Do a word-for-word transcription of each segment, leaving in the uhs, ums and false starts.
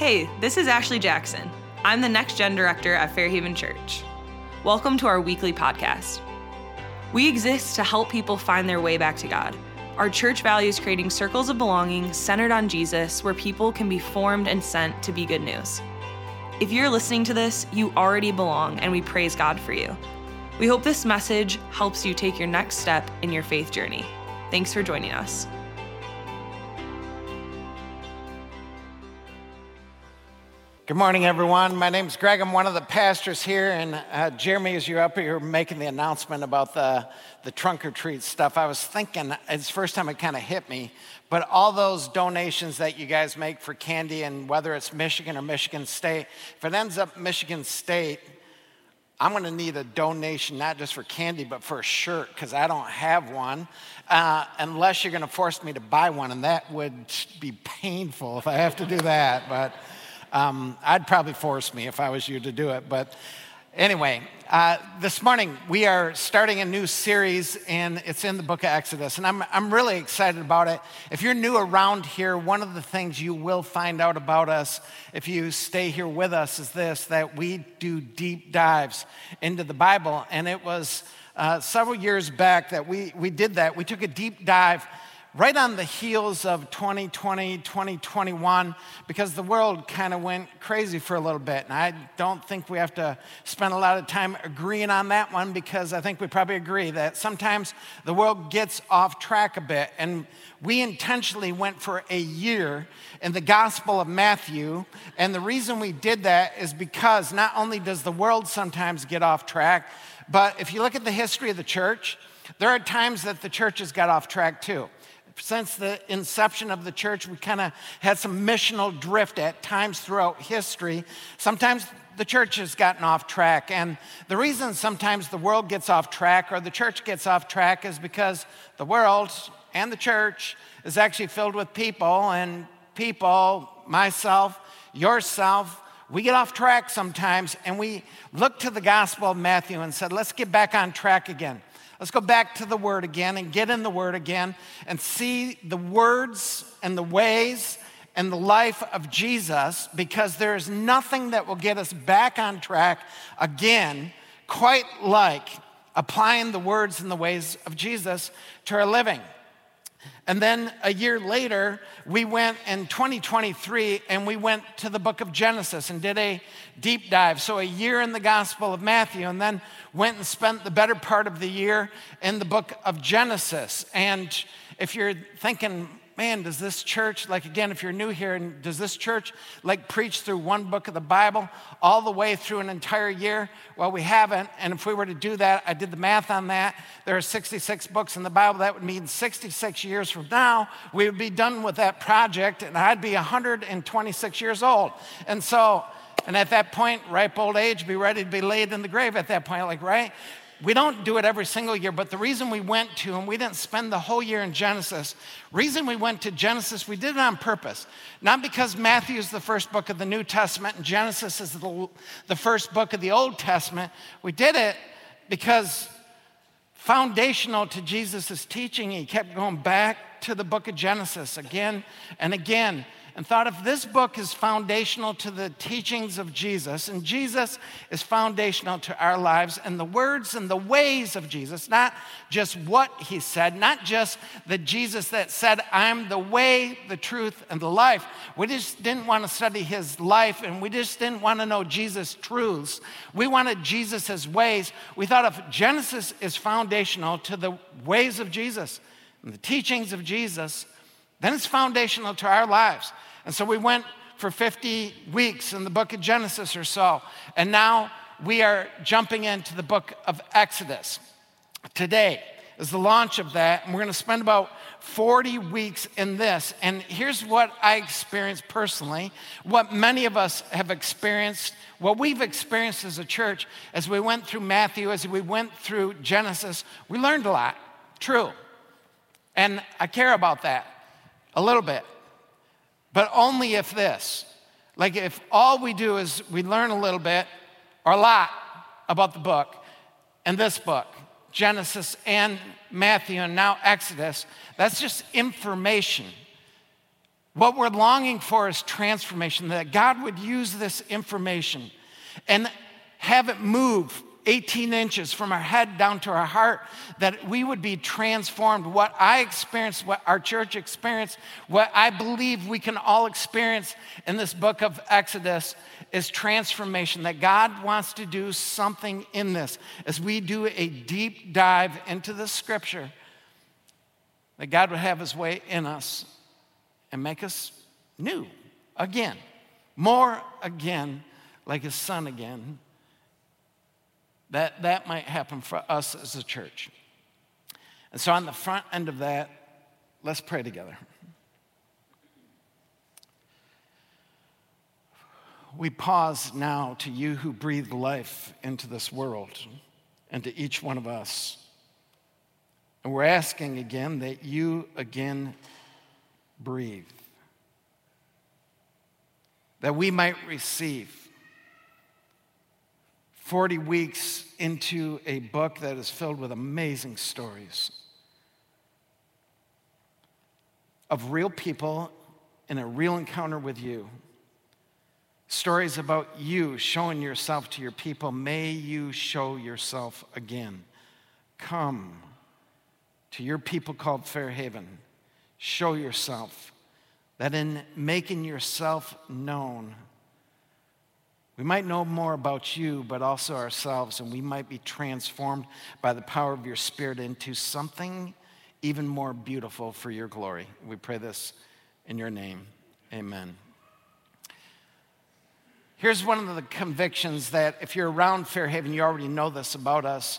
Hey, this is Ashley Jackson. I'm the Next Gen Director at Fairhaven Church. Welcome to our weekly podcast. We exist to help people find their way back to God. Our church values creating circles of belonging centered on Jesus where people can be formed and sent to be good news. If you're listening to this, you already belong, and we praise God for you. We hope this message helps you take your next step in your faith journey. Thanks for joining us. Good morning, everyone. My name's Greg. I'm one of the pastors here, and uh, Jeremy, as you're up here making the announcement about the, the trunk or treat stuff, I was thinking, it's the first time it kind of hit me, but all those donations that you guys make for candy, and whether it's Michigan or Michigan State, if it ends up Michigan State, I'm going to need a donation, not just for candy, but for a shirt, because I don't have one, uh, unless you're going to force me to buy one, and that would be painful if I have to do that, but... Um, I'd probably force me if I was you to do it. But anyway, uh, this morning we are starting a new series, and it's in the book of Exodus. And I'm, I'm really excited about it. If you're new around here, one of the things you will find out about us if you stay here with us is this, that we do deep dives into the Bible. And it was uh, several years back that we, we did that. We took a deep dive right on the heels of twenty twenty, twenty twenty-one, because the world kind of went crazy for a little bit. And I don't think we have to spend a lot of time agreeing on that one, because I think we probably agree that sometimes the world gets off track a bit. And we intentionally went for a year in the Gospel of Matthew. And the reason we did that is because not only does the world sometimes get off track, but if you look at the history of the church, there are times that the church has got off track too. Since the inception of the church, we kind of had some missional drift at times throughout history. Sometimes the church has gotten off track. And the reason sometimes the world gets off track or the church gets off track is because the world and the church is actually filled with people. And people, myself, yourself, we get off track sometimes. And we look to the Gospel of Matthew and said, let's get back on track again. Let's go back to the Word again and get in the Word again and see the words and the ways and the life of Jesus, because there is nothing that will get us back on track again quite like applying the words and the ways of Jesus to our living. And then a year later, we went in twenty twenty-three and we went to the book of Genesis and did a deep dive. So a year in the Gospel of Matthew, and then went and spent the better part of the year in the book of Genesis. And if you're thinking, man, does this church, like again, if you're new here, and does this church like preach through one book of the Bible all the way through an entire year? Well, we haven't. And if we were to do that, I did the math on that. There are sixty-six books in the Bible. That would mean sixty-six years from now, we would be done with that project, and I'd be one hundred twenty-six years old. And so, and at that point, ripe old age, be ready to be laid in the grave at that point, like, right? We don't do it every single year, but the reason we went to, and we didn't spend the whole year in Genesis, reason we went to Genesis, we did it on purpose. Not because Matthew is the first book of the New Testament and Genesis is the, the first book of the Old Testament. We did it because foundational to Jesus' teaching, he kept going back to the book of Genesis again and again, and thought if this book is foundational to the teachings of Jesus, and Jesus is foundational to our lives, and the words and the ways of Jesus, not just what he said, not just the Jesus that said, I'm the way, the truth, and the life. We just didn't want to study his life, and we just didn't want to know Jesus' truths. We wanted Jesus' ways. We thought if Genesis is foundational to the ways of Jesus and the teachings of Jesus, then it's foundational to our lives. And so we went for fifty weeks in the book of Genesis or so. And now we are jumping into the book of Exodus. Today is the launch of that. And we're going to spend about forty weeks in this. And here's what I experienced personally, what many of us have experienced, what we've experienced as a church as we went through Matthew, as we went through Genesis. We learned a lot, true. And I care about that. A little bit, but only if this, like if all we do is we learn a little bit or a lot about the book and this book, Genesis and Matthew and now Exodus, that's just information. What we're longing for is transformation, that God would use this information and have it move eighteen inches from our head down to our heart, that we would be transformed. What I experienced, what our church experienced, what I believe we can all experience in this book of Exodus is transformation, that God wants to do something in this. As we do a deep dive into the scripture, that God would have his way in us and make us new again, more again, like his son again. That, that might happen for us as a church. And so on the front end of that, let's pray together. We pause now to you who breathe life into this world and to each one of us. And we're asking again that you again breathe, that we might receive forty weeks into a book that is filled with amazing stories of real people in a real encounter with you. Stories about you showing yourself to your people. May you show yourself again. Come to your people called Fairhaven. Show yourself, that in making yourself known, we might know more about you, but also ourselves, and we might be transformed by the power of your Spirit into something even more beautiful for your glory. We pray this in your name. Amen. Here's one of the convictions that if you're around Fairhaven, you already know this about us.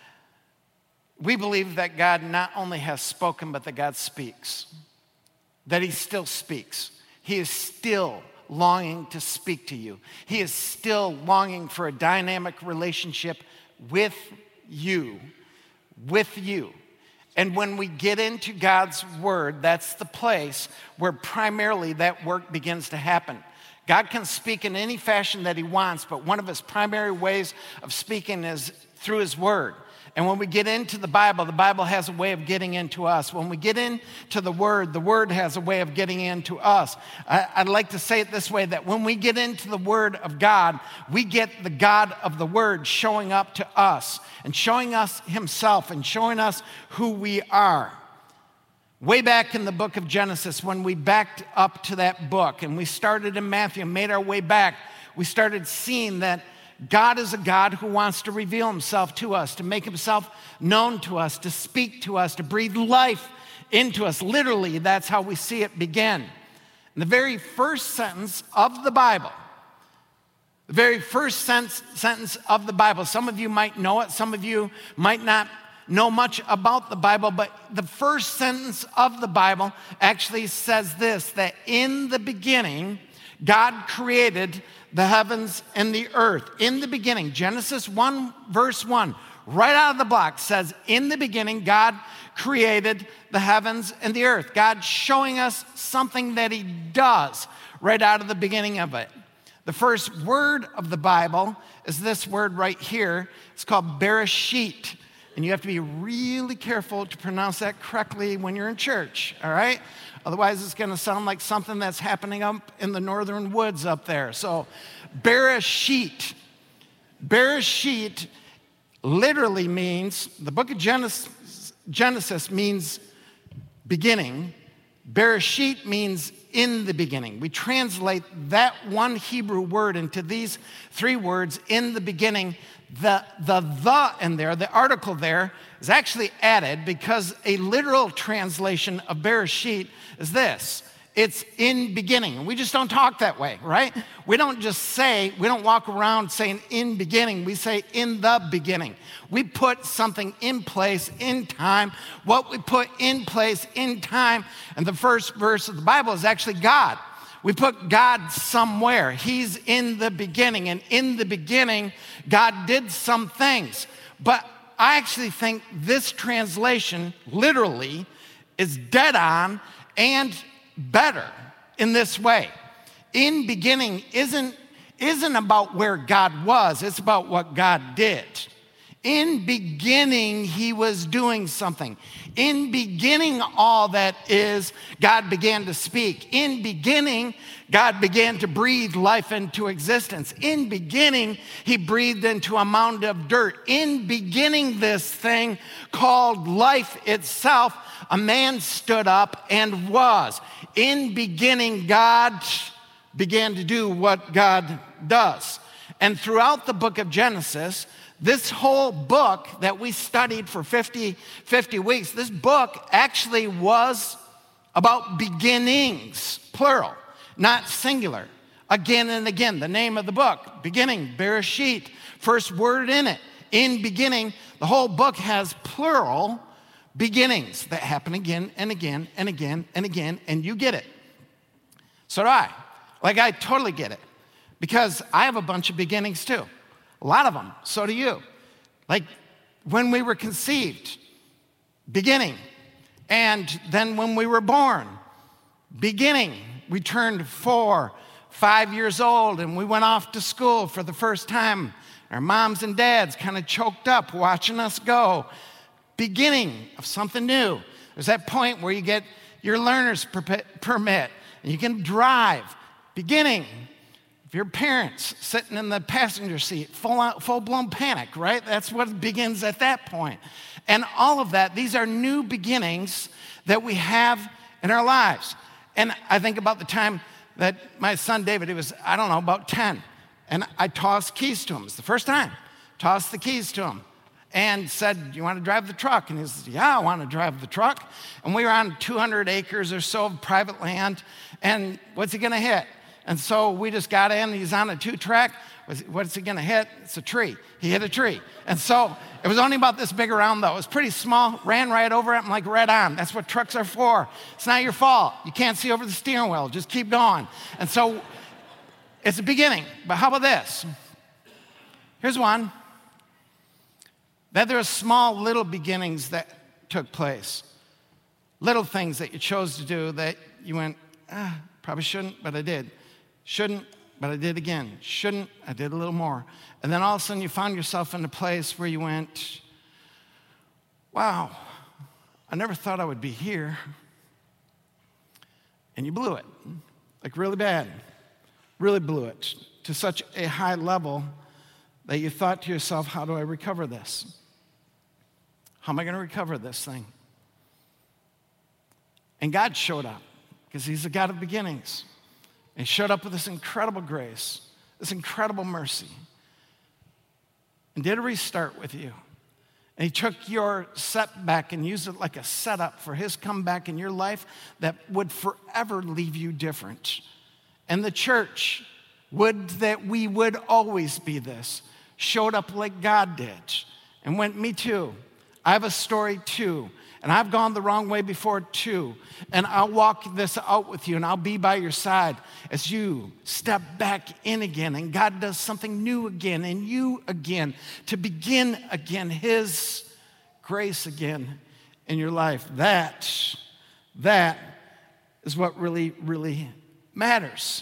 We believe that God not only has spoken, but that God speaks, that he still speaks. He is still longing to speak to you. He is still longing for a dynamic relationship with you, with you. And when we get into God's word, that's the place where primarily that work begins to happen. God can speak in any fashion that he wants, but one of his primary ways of speaking is through his word. And when we get into the Bible, the Bible has a way of getting into us. When we get into the Word, the Word has a way of getting into us. I, I'd like to say it this way, that when we get into the Word of God, we get the God of the Word showing up to us and showing us himself and showing us who we are. Way back in the book of Genesis, when we backed up to that book and we started in Matthew and made our way back, we started seeing that God is a God who wants to reveal himself to us, to make himself known to us, to speak to us, to breathe life into us. Literally, that's how we see it begin. In the very first sentence of the Bible, the very first sentence, sentence of the Bible, some of you might know it, some of you might not know much about the Bible, but the first sentence of the Bible actually says this, that in the beginning, God created the heavens and the earth. In the beginning, Genesis one, verse one, right out of the block says, in the beginning, God created the heavens and the earth. God showing us something that he does right out of the beginning of it. The first word of the Bible is this word right here. It's called Bereshit. And you have to be really careful to pronounce that correctly when you're in church, all right? Otherwise, it's going to sound like something that's happening up in the northern woods up there. So, Bereshit. Bereshit literally means, the book of Genesis, Genesis means beginning. Bereshit means in the beginning. We translate that one Hebrew word into these three words, in the beginning. The, the the in there, the article there, is actually added because a literal translation of Bereshit is this. It's in beginning. We just don't talk that way, right? We don't just say, we don't walk around saying in beginning. We say in the beginning. We put something in place in time. What we put in place in time, and the first verse of the Bible is actually God. We put God somewhere. He's in the beginning. And in the beginning, God did some things. But I actually think this translation literally is dead on and better in this way. In beginning isn't, isn't about where God was. It's about what God did. In beginning, he was doing something. In beginning all that is, God began to speak. In beginning, God began to breathe life into existence. In beginning, he breathed into a mound of dirt. In beginning this thing called life itself, a man stood up and was. In beginning, God began to do what God does. And throughout the book of Genesis, this whole book that we studied for fifty, fifty weeks, this book actually was about beginnings, plural, not singular. Again and again, the name of the book, beginning, Bereshit, first word in it. In beginning, the whole book has plural beginnings that happen again and again and again and again, and you get it. So do I. Like, I totally get it, because I have a bunch of beginnings too. A lot of them, so do you. Like when we were conceived, beginning. And then when we were born, beginning. We turned four, five years old, and we went off to school for the first time. Our moms and dads kind of choked up watching us go. Beginning of something new. There's that point where you get your learner's permit, and you can drive. Beginning. If your parents sitting in the passenger seat, full, full-blown panic, right? That's what begins at that point. And all of that, these are new beginnings that we have in our lives. And I think about the time that my son David, he was, I don't know, about ten. And I tossed keys to him. It's the first time. Tossed the keys to him. And said, you want to drive the truck? And he said, yeah, I want to drive the truck. And we were on two hundred acres or so of private land. And what's he going to hit? And so we just got in. He's on a two-track. What's he going to hit? It's a tree. He hit a tree. And so it was only about this big around, though. It was pretty small. Ran right over it. I'm like, right on. That's what trucks are for. It's not your fault. You can't see over the steering wheel. Just keep going. And so it's a beginning. But how about this? Here's one. That there are small little beginnings that took place. Little things that you chose to do that you went, ah, probably shouldn't, but I did. Shouldn't, but I did again. Shouldn't, I did a little more. And then all of a sudden you found yourself in a place where you went, wow, I never thought I would be here. And you blew it, like really bad. Really blew it to such a high level that you thought to yourself, how do I recover this? How am I going to recover this thing? And God showed up, because he's a God of beginnings. And he showed up with this incredible grace, this incredible mercy, and did a restart with you. And he took your setback and used it like a setup for his comeback in your life that would forever leave you different. And the church, would that we would always be this, showed up like God did and went, me too. I have a story too. And I've gone the wrong way before too. And I'll walk this out with you, and I'll be by your side as you step back in again. And God does something new again in you again to begin again his grace again in your life. That, that is what really, really matters.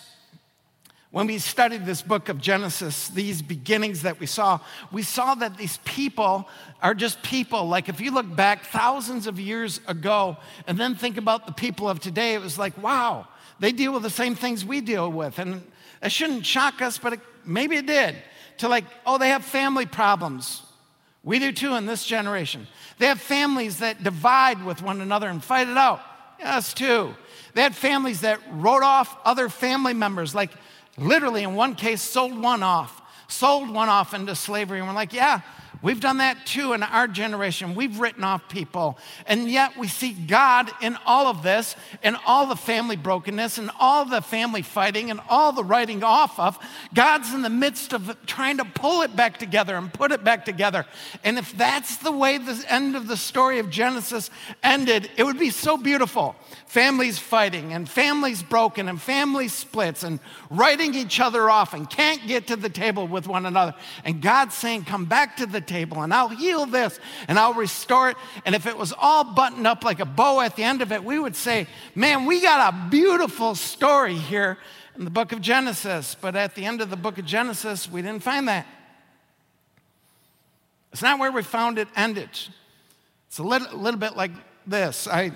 When we studied this book of Genesis, these beginnings that we saw, we saw that these people are just people. Like if you look back thousands of years ago and then think about the people of today, it was like, wow, they deal with the same things we deal with. And it shouldn't shock us, but it, maybe it did. To like, oh, they have family problems. We do too in this generation. They have families that divide with one another and fight it out. Yeah, us too. They had families that wrote off other family members, like literally, in one case, sold one off, sold one off into slavery. And we're like, yeah, we've done that too in our generation. We've written off people. And yet we see God in all of this, in all the family brokenness, and all the family fighting, and all the writing off of. God's in the midst of trying to pull it back together and put it back together. And if that's the way the end of the story of Genesis ended, it would be so beautiful. Families fighting, and families broken, and family splits, and writing each other off, and can't get to the table with one another. And God's saying, come back to the table, and I'll heal this, and I'll restore it. And if it was all buttoned up like a bow at the end of it, we would say, man, we got a beautiful story here in the book of Genesis. But at the end of the book of Genesis, we didn't find that. It's not where we found it ended. It's a little, little bit like this. I,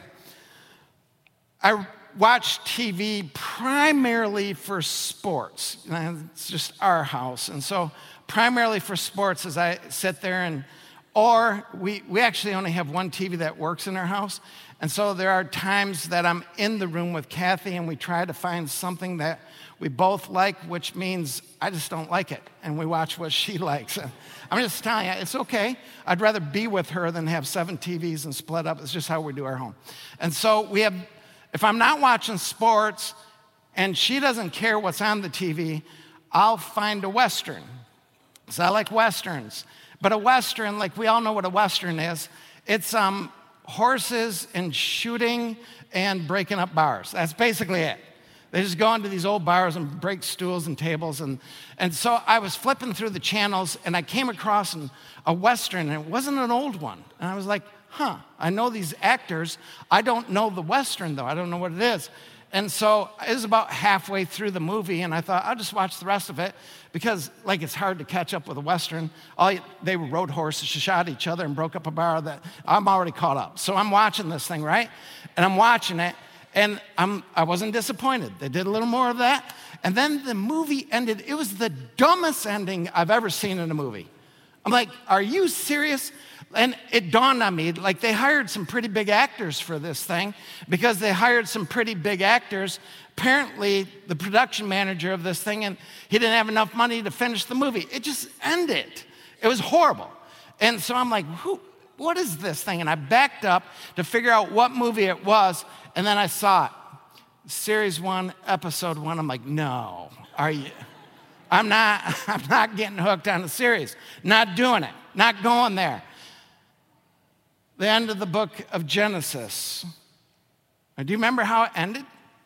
I watch T V primarily for sports. It's just our house. And so primarily for sports as I sit there and, or we, we actually only have one T V that works in our house. And so there are times that I'm in the room with Kathy and we try to find something that we both like, which means I just don't like it. And we watch what she likes. I'm just telling you, it's okay. I'd rather be with her than have seven T Vs and split up. It's just how we do our home. And so we have, if I'm not watching sports and she doesn't care what's on the T V, I'll find a Western. So I like Westerns. But a Western, like we all know what a Western is, it's um, horses and shooting and breaking up bars. That's basically it. They just go into these old bars and break stools and tables. And, and so I was flipping through the channels and I came across an, a Western, and it wasn't an old one. And I was like, huh, I know these actors. I don't know the Western, though. I don't know what it is. And so it was about halfway through the movie, and I thought, I'll just watch the rest of it because, like, it's hard to catch up with a Western. All you, they rode horses, shot each other, and broke up a bar. That I'm already caught up. So I'm watching this thing, right? And I'm watching it, and I'm, I wasn't disappointed. They did a little more of that. And then the movie ended. It was the dumbest ending I've ever seen in a movie. I'm like, are you serious? And it dawned on me, like they hired some pretty big actors for this thing because they hired some pretty big actors. Apparently, the production manager of this thing, and he didn't have enough money to finish the movie. It just ended. It was horrible. And so I'm like, who, what is this thing? And I backed up to figure out what movie it was, and then I saw it. Series one, episode one. I'm like, no, are you? I'm not, I'm not getting hooked on the series. Not doing it. Not going there. The end of the book of Genesis. Now, do you remember how it ended?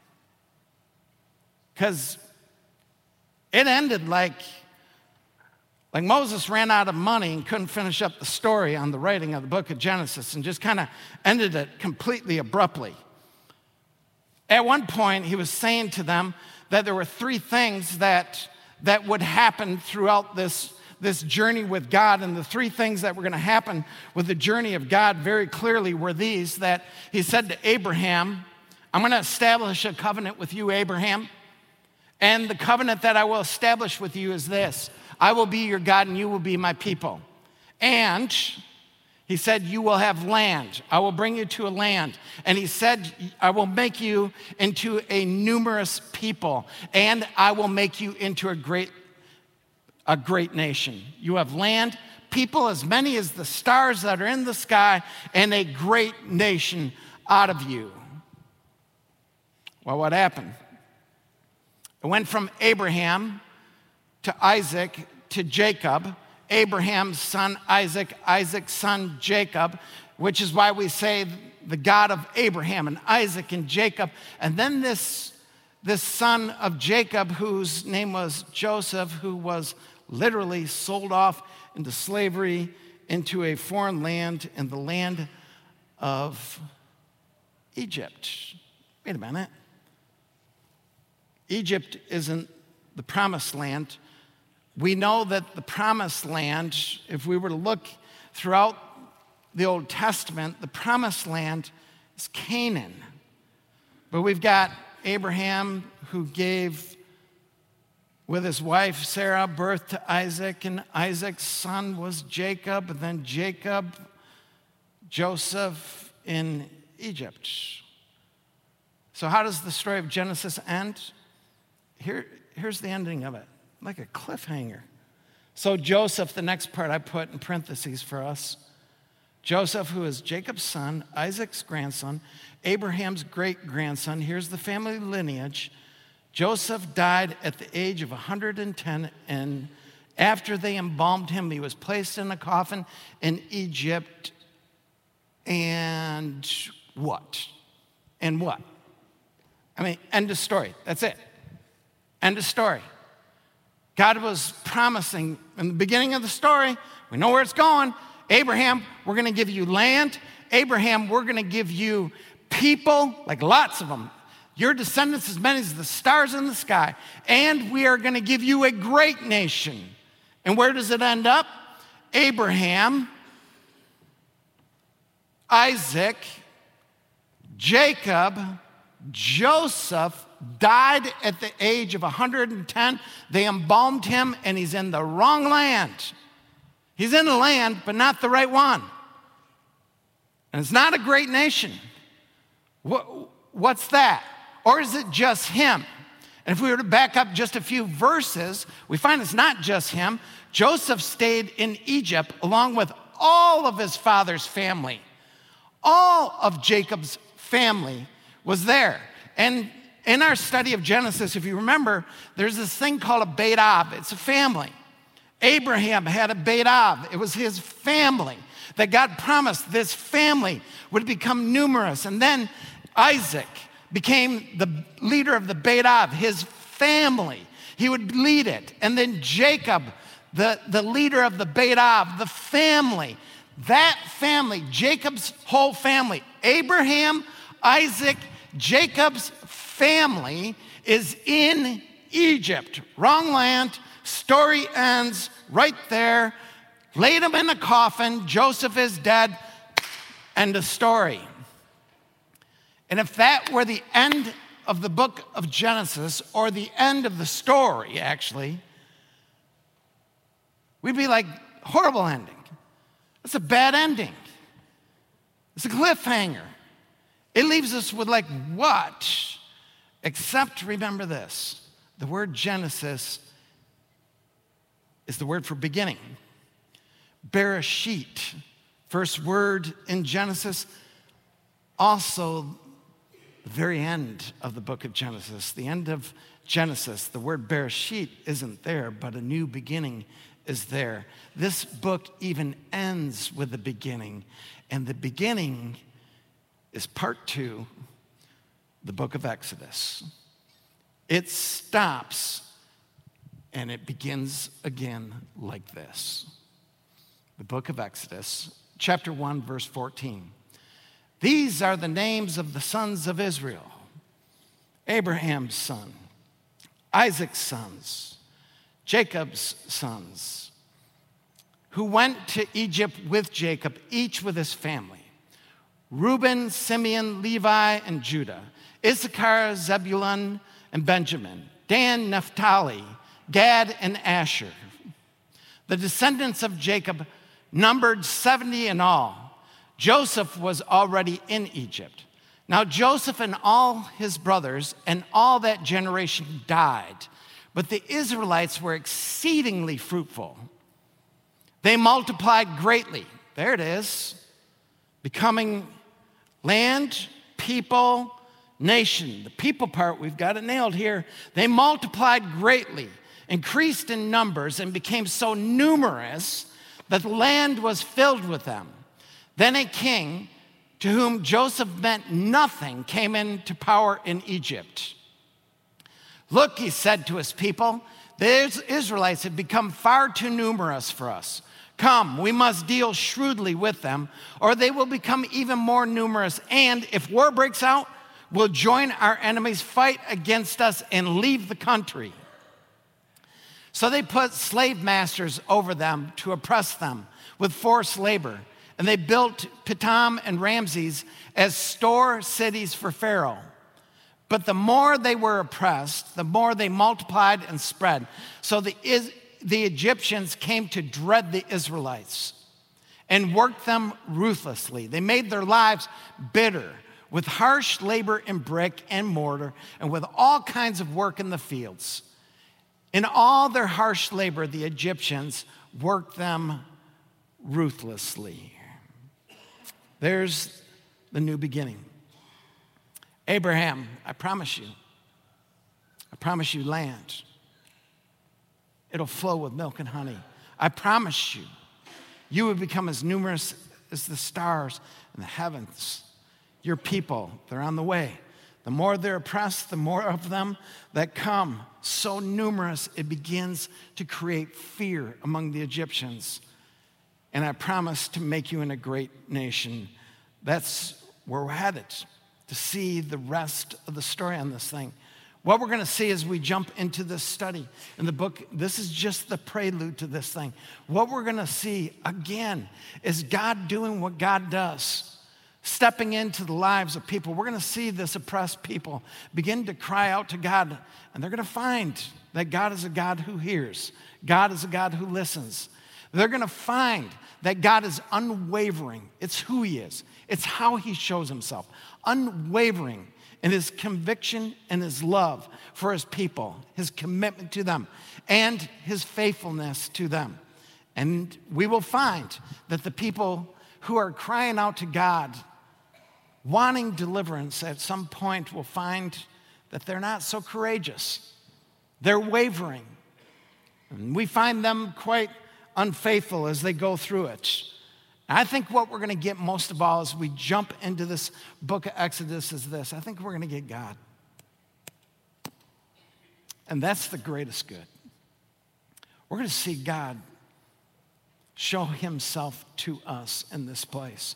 Because it ended like, like Moses ran out of money and couldn't finish up the story on the writing of the book of Genesis and just kind of ended it completely abruptly. At one point, he was saying to them that there were three things that, that would happen throughout this this journey with God, and the three things that were going to happen with the journey of God very clearly were these, that he said to Abraham, I'm going to establish a covenant with you, Abraham, and the covenant that I will establish with you is this: I will be your God and you will be my people. And he said, you will have land. I will bring you to a land. And he said, I will make you into a numerous people, and I will make you into a great a great nation. You have land, people as many as the stars that are in the sky, and a great nation out of you. Well, what happened? It went from Abraham to Isaac to Jacob, Abraham's son Isaac, Isaac's son Jacob, which is why we say the God of Abraham and Isaac and Jacob. And then this, this son of Jacob, whose name was Joseph, who was literally sold off into slavery into a foreign land, in the land of Egypt. Wait a minute. Egypt isn't the promised land. We know that the promised land, if we were to look throughout the Old Testament, the promised land is Canaan. But we've got Abraham, who gave with his wife Sarah birth to Isaac, and Isaac's son was Jacob, and then Jacob, Joseph in Egypt. So how does the story of Genesis end? Here, here's the ending of it, like a cliffhanger. So Joseph, the next part I put in parentheses for us, Joseph, who is Jacob's son, Isaac's grandson, Abraham's great-grandson, here's the family lineage. Joseph died at the age of one hundred ten, and after they embalmed him, he was placed in a coffin in Egypt. And what? And what? I mean, end of story. That's it. End of story. God was promising in the beginning of the story, we know where it's going. Abraham, we're going to give you land. Abraham, we're going to give you people, like lots of them. Your descendants as many as the stars in the sky. And we are going to give you a great nation. And where does it end up? Abraham, Isaac, Jacob, Joseph died at the age of one hundred ten. They embalmed him, and he's in the wrong land. He's in the land, but not the right one. And it's not a great nation. What, what's that? Or is it just him? And if we were to back up just a few verses, we find it's not just him. Joseph stayed in Egypt along with all of his father's family. All of Jacob's family was there. And in our study of Genesis, if you remember, there's this thing called a Beit Av. It's a family. Abraham had a Beit Av. It was his family that God promised this family would become numerous. And then Isaac became the leader of the Beit Av, his family. He would lead it. And then Jacob, the, the leader of the Beit Av, the family. That family, Jacob's whole family, Abraham, Isaac, Jacob's family is in Egypt. Wrong land. Story ends right there. Laid him in a coffin. Joseph is dead. End of story. And if that were the end of the book of Genesis, or the end of the story, actually, we'd be like, horrible ending. It's a bad ending. It's a cliffhanger. It leaves us with like, what? Except remember this. The word Genesis is the word for beginning. Bereshit, first word in Genesis, also the very end of the book of Genesis. The end of Genesis, the word Bereshit isn't there, but a new beginning is there. This book even ends with the beginning, and the beginning is part two, the book of Exodus. It stops and it begins again like this. The book of Exodus, chapter one, verse fourteen. These are the names of the sons of Israel: Abraham's son, Isaac's sons, Jacob's sons, who went to Egypt with Jacob, each with his family: Reuben, Simeon, Levi, and Judah; Issachar, Zebulun, and Benjamin; Dan, Naphtali, Gad, and Asher. The descendants of Jacob numbered seventy in all. Joseph was already in Egypt. Now Joseph and all his brothers and all that generation died, but the Israelites were exceedingly fruitful. They multiplied greatly. There it is. Becoming land, people, nation. The people part, we've got it nailed here. They multiplied greatly, increased in numbers, and became so numerous that the land was filled with them. Then a king, to whom Joseph meant nothing, came into power in Egypt. Look, he said to his people, the Israelites have become far too numerous for us. Come, we must deal shrewdly with them, or they will become even more numerous. And if war breaks out, we'll join our enemies, fight against us, and leave the country. So they put slave masters over them to oppress them with forced labor. And they built Pithom and Ramses as store cities for Pharaoh. But the more they were oppressed, the more they multiplied and spread. So the, the Egyptians came to dread the Israelites and worked them ruthlessly. They made their lives bitter with harsh labor in brick and mortar and with all kinds of work in the fields. In all their harsh labor, the Egyptians worked them ruthlessly. There's the new beginning. Abraham, I promise you, I promise you land. It'll flow with milk and honey. I promise you, you will become as numerous as the stars in the heavens. Your people, they're on the way. The more they're oppressed, the more of them that come. So numerous, it begins to create fear among the Egyptians. And I promise to make you in a great nation. That's where we're headed, to see the rest of the story on this thing. What we're going to see as we jump into this study in the book, this is just the prelude to this thing. What we're going to see again is God doing what God does, stepping into the lives of people. We're going to see this oppressed people begin to cry out to God, and they're going to find that God is a God who hears. God is a God who listens. They're going to find that God is unwavering. It's who he is. It's how he shows himself. Unwavering in his conviction and his love for his people, his commitment to them, and his faithfulness to them. And we will find that the people who are crying out to God, wanting deliverance, at some point will find that they're not so courageous. They're wavering. And we find them quite unfaithful as they go through it. I think what we're going to get most of all as we jump into this book of Exodus is this. I think we're going to get God. And that's the greatest good. We're going to see God show himself to us in this place.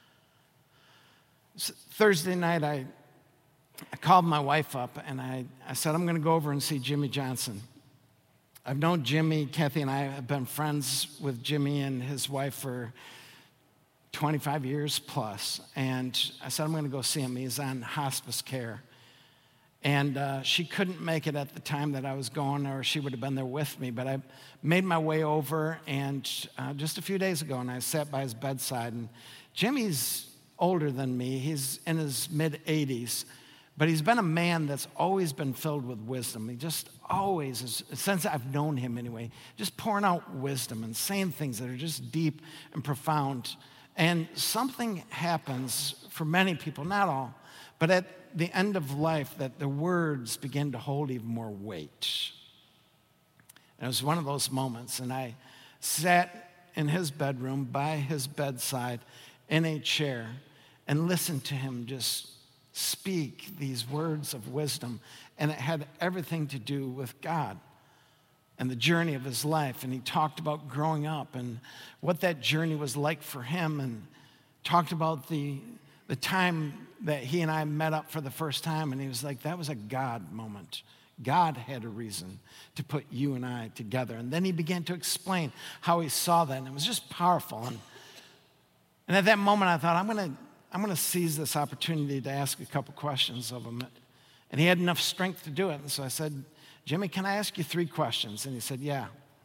Thursday night, I, I called my wife up and I, I said, I'm going to go over and see Jimmy Johnson. I've known Jimmy, Kathy and I have been friends with Jimmy and his wife for twenty-five years plus. And I said, I'm going to go see him. He's on hospice care. And uh, she couldn't make it at the time that I was going, or she would have been there with me. But I made my way over, and uh, just a few days ago, and I sat by his bedside. And Jimmy's older than me. He's in his mid-eighties. But he's been a man that's always been filled with wisdom. He just always, is, since I've known him anyway, just pouring out wisdom and saying things that are just deep and profound. And something happens for many people, not all, but at the end of life that the words begin to hold even more weight. And it was one of those moments, and I sat in his bedroom by his bedside in a chair and listened to him just speak these words of wisdom, and it had everything to do with God and the journey of his life. And he talked about growing up and what that journey was like for him, and talked about the, the time that he and I met up for the first time, and he was like, that was a God moment. God had a reason to put you and I together. And then he began to explain how he saw that, and it was just powerful. And, and at that moment, I thought, I'm going to I'm going to seize this opportunity to ask a couple questions of him. And he had enough strength to do it. And so I said, Jimmy, can I ask you three questions? And he said, yeah.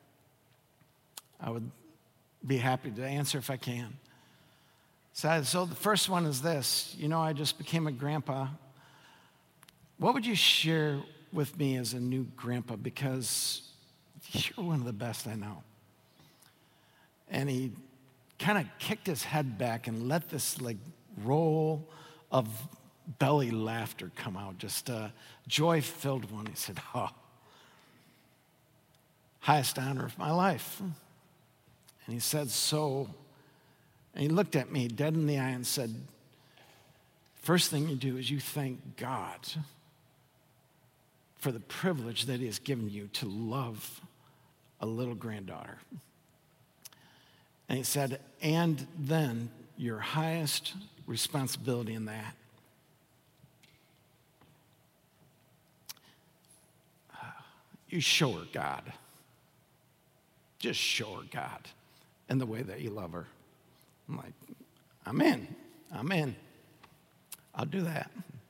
I would be happy to answer if I can. So, I, so the first one is this. You know, I just became a grandpa. What would you share with me as a new grandpa? Because you're one of the best I know. And he kind of kicked his head back and let this, like, roll of belly laughter come out, just a joy-filled one. He said, oh, highest honor of my life. And he said, so, and he looked at me dead in the eye and said, first thing you do is you thank God for the privilege that he has given you to love a little granddaughter. And he said, and then your highest responsibility in that uh, you show her God. Just show her God in the way that you love her. I'm like, I'm in. I'm in. I'll do that.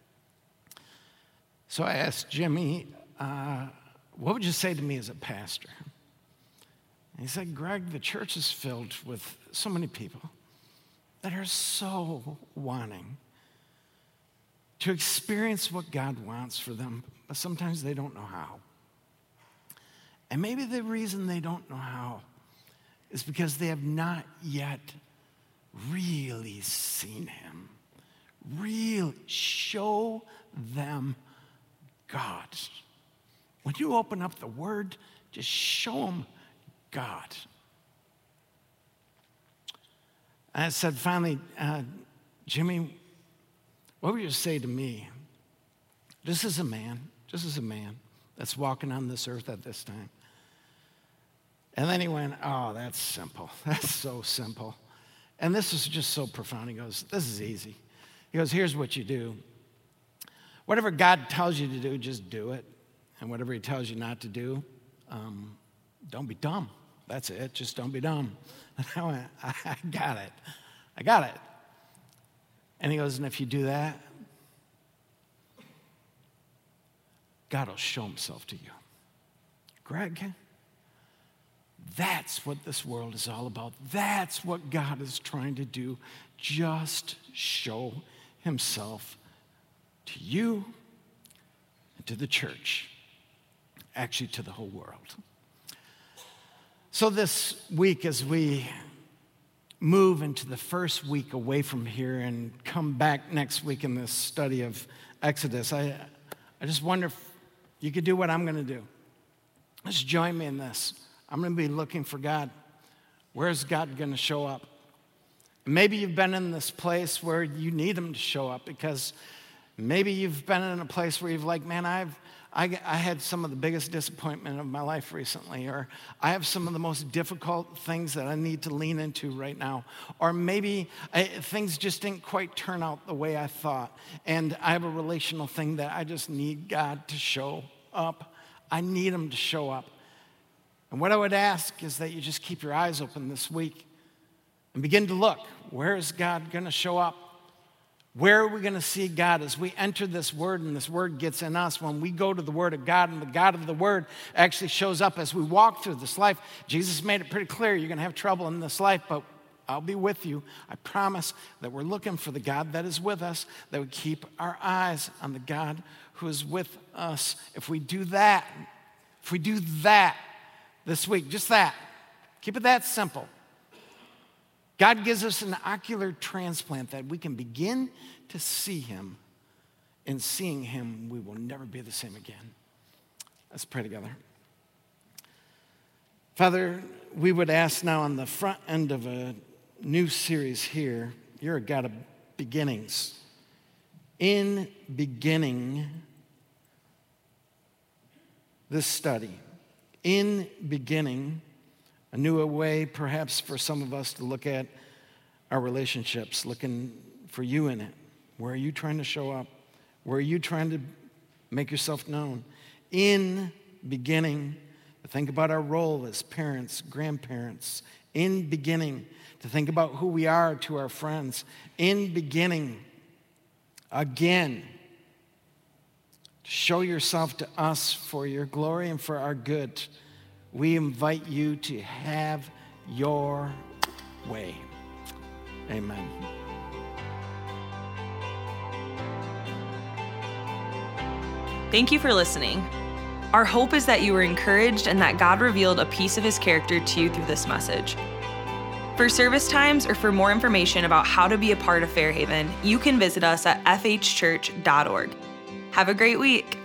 So I asked Jimmy, uh, what would you say to me as a pastor? And he said, Greg, the church is filled with so many people that are so wanting to experience what God wants for them, but sometimes they don't know how. And maybe the reason they don't know how is because they have not yet really seen him. Really show them God. When you open up the Word, just show them God. I said, finally, uh, Jimmy, what would you say to me? Just as a man, just as a man that's walking on this earth at this time. And then he went, oh, that's simple. That's so simple. And this was just so profound. He goes, this is easy. He goes, here's what you do. Whatever God tells you to do, just do it. And whatever he tells you not to do, um, don't be dumb. That's it. Just don't be dumb. And I went, I got it. I got it. And he goes, and if you do that, God will show himself to you. Greg, that's what this world is all about. That's what God is trying to do. Just show himself to you and to the church. Actually, to the whole world. So this week, as we move into the first week away from here and come back next week in this study of Exodus, I, I just wonder if you could do what I'm going to do. Just join me in this. I'm going to be looking for God. Where's God going to show up? Maybe you've been in this place where you need him to show up because maybe you've been in a place where you've like, man, I've I, I had some of the biggest disappointment of my life recently, or I have some of the most difficult things that I need to lean into right now, or maybe I, things just didn't quite turn out the way I thought, and I have a relational thing that I just need God to show up. I need him to show up. And what I would ask is that you just keep your eyes open this week and begin to look. Where is God going to show up? Where are we going to see God as we enter this word and this word gets in us? When we go to the word of God and the God of the word actually shows up as we walk through this life. Jesus made it pretty clear you're going to have trouble in this life, but I'll be with you. I promise that we're looking for the God that is with us, that we keep our eyes on the God who is with us. If we do that, if we do that this week, just that, keep it that simple. God gives us an ocular transplant that we can begin to see him. In seeing him, we will never be the same again. Let's pray together. Father, we would ask now on the front end of a new series here, you're a God of beginnings. In beginning this study, in beginning a new way, perhaps, for some of us to look at our relationships, looking for you in it. Where are you trying to show up? Where are you trying to make yourself known? In beginning, to think about our role as parents, grandparents. In beginning, to think about who we are to our friends. In beginning, again, to show yourself to us for your glory and for our good. We invite you to have your way. Amen. Thank you for listening. Our hope is that you were encouraged and that God revealed a piece of his character to you through this message. For service times or for more information about how to be a part of Fairhaven, you can visit us at f h church dot org. Have a great week.